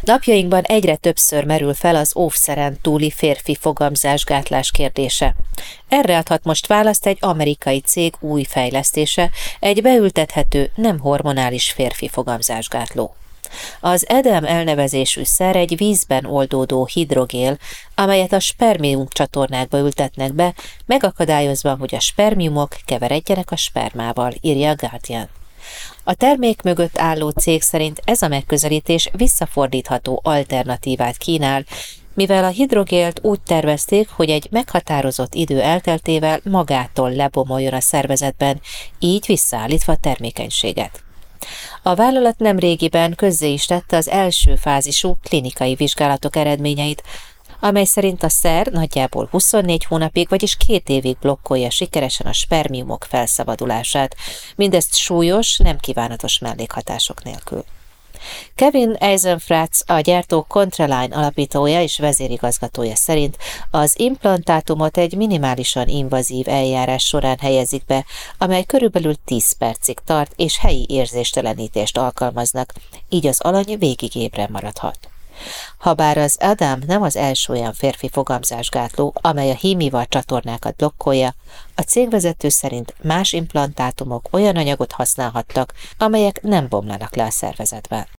Napjainkban egyre többször merül fel az óvszeren túli férfi fogamzásgátlás kérdése. Erre adhat most választ egy amerikai cég új fejlesztése, egy beültethető, nem hormonális férfi fogamzásgátló. Az Adam elnevezésű szer egy vízben oldódó hidrogél, amelyet a spermium csatornákba ültetnek be, megakadályozva, hogy a spermiumok keveredjenek a spermával, írja a Guardian. A termék mögött álló cég szerint ez a megközelítés visszafordítható alternatívát kínál, mivel a hidrogélt úgy tervezték, hogy egy meghatározott idő elteltével magától lebomoljon a szervezetben, így visszaállítva a termékenységet. A vállalat nemrégiben közzé is tette az első fázisú klinikai vizsgálatok eredményeit, amely szerint a szer nagyjából 24 hónapig, vagyis 2 évig blokkolja sikeresen a spermiumok felszabadulását, mindezt súlyos, nem kívánatos mellékhatások nélkül. Kevin Eisenfratz, a gyártó Contraline alapítója és vezérigazgatója szerint az implantátumot egy minimálisan invazív eljárás során helyezik be, amely körülbelül 10 percig tart és helyi érzéstelenítést alkalmaznak, így az alany végig ébren maradhat. Habár az Adam nem az első olyan férfi fogamzásgátló, amely a hímival csatornákat blokkolja, a cégvezető szerint más implantátumok olyan anyagot használhattak, amelyek nem bomlanak le a szervezetben.